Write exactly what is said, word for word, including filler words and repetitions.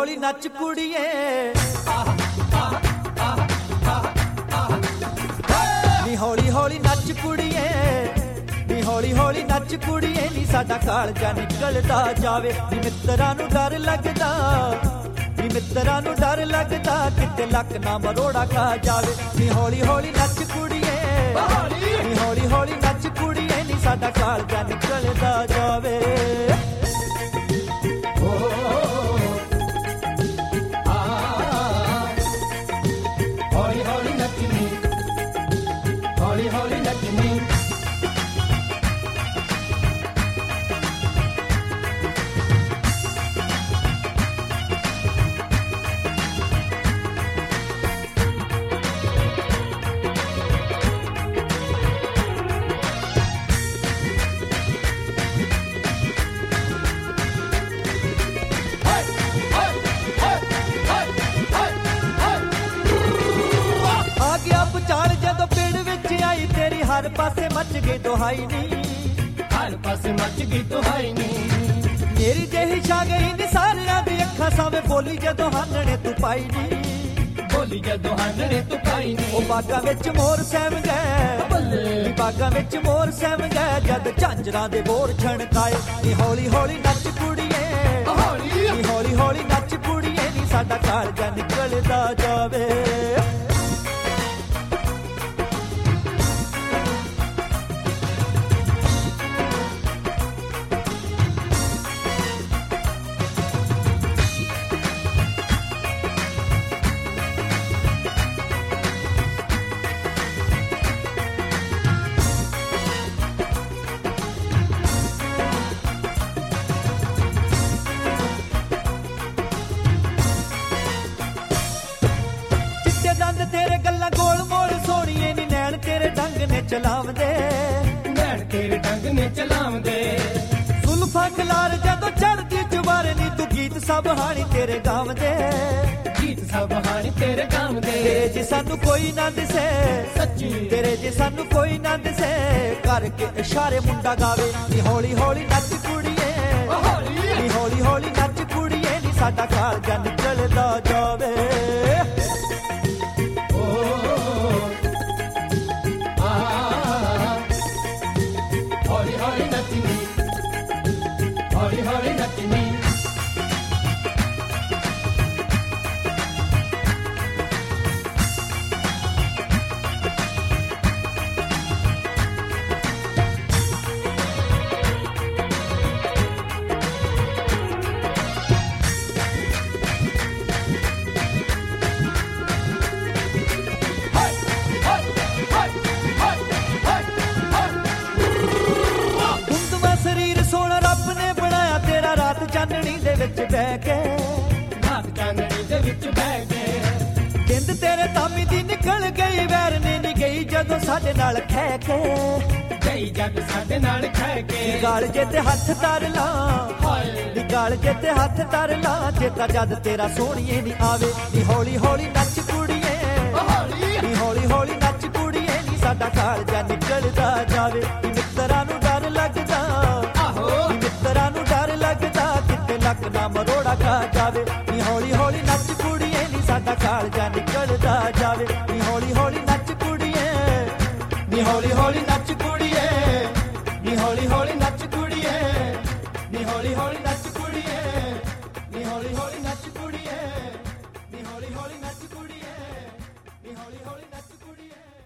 ਹੌਲੀ ਨੱਚ ਕੁੜੀਏ ਨੀ ਹੌਲੀ ਹੌਲੀ ਨੱਚ ਕੁੜੀਏ ਨੀ ਹੌਲੀ ਹੌਲੀ ਨੱਚ ਕੁੜੀਏ ਨੀ ਸਾਡਾ ਕਾਲਜਾ ਨਿਕਲਦਾ ਜਾਵੇ ਨੀ ਮਿੱਤਰਾਂ ਨੂੰ ਡਰ ਲੱਗਦਾ ਨੀ ਮਿੱਤਰਾਂ ਨੂੰ ਡਰ ਲੱਗਦਾ ਕਿਤੇ ਲੱਕ ਨਾ ਮਰੋੜਾ ਖਾ ਜਾਵੇ ਨੀ ਹੌਲੀ ਹੌਲੀ ਨੱਚ ਕੁੜੀਏ ਨੀ ਹੌਲੀ ਹੌਲੀ ਨੱਚ ਕੁੜੀਏ ਨੀ ਸਾਡਾ ਕਾਲਜਾ ਨਿਕਲਦਾ ਜਾਵੇ ਹੌਲੀ ਹੌਲੀ ਨੱਚਣੀ ਹੌਲੀ ਹੌਲੀ ਨੱਚਣੀ हर पासे मच गई दुहाई नी हर पासे मच गई दुहाई नी मेरी जेही छा गई नी सारियां दी अखां सावे बोली जदों हानणे तू पाई नी बोली जदों हानणे तू पाई नी ओ बागां विच मोर सैम गए बागां विच मोर सैम गए जद झांजरां दे बोर छणकाए नी हौली हौली नच कुड़ीए नी हौली हौली नच कुड़ीए नी साडा कालजा निकलदा जावे तेरे गल्ला गोल मोल सोनिए नी नैन तेरे ढंग ने चलावदे नैन तेरे ढंग ने चलावदे जुल्फा खलार जदों चढ़दी जुबारे नी तू गीत सब हानी तेरे गावदे गीत सब हानी तेरे गावदे तेरे जे सानू कोई ना दिसे सच्ची तेरे जे सानू कोई ना दिसे करके इशारे मुंडा गावे नी हौली हौली नच कुड़ीए नी हौली हौली नच कुड़ीए नी साडा कालजा निकलदा जावे हौली हौली नचनी चांदनी दे विच बह के रात चांदनी दे विच बह के जिंद तेरे तामी दी निकल गई वैर ने नी गई जदों साडे नाल खै के गई जद साडे नाल खै के गाल जे ते हथ तर ला हाय गाल जे ते हथ तर ला चेता जद तेरा सोहणीए नी आवे नी हौली हौली नच कुड़ीए नी हौली हौली नच कुड़ीए नी साडा कालजा निकलदा जावे नी मित्तरां नूं डर लगदा आहो नी मित्तरां नूं डर लगदा लक ना मरोड़ा खा जावे नी हौली हौली नच कुड़ीए नी साडा कालजा निकलदा जावे नी हौली हौली नच कुड़ीए नी हौली हौली नच कुड़ीए नी हौली हौली नच कुड़ीए नी हौली हौली नच कुड़ीए नी हौली हौली नच कुड़ीए नी हौली हौली नच कुड़ीए नी हौली हौली नच कुड़ीए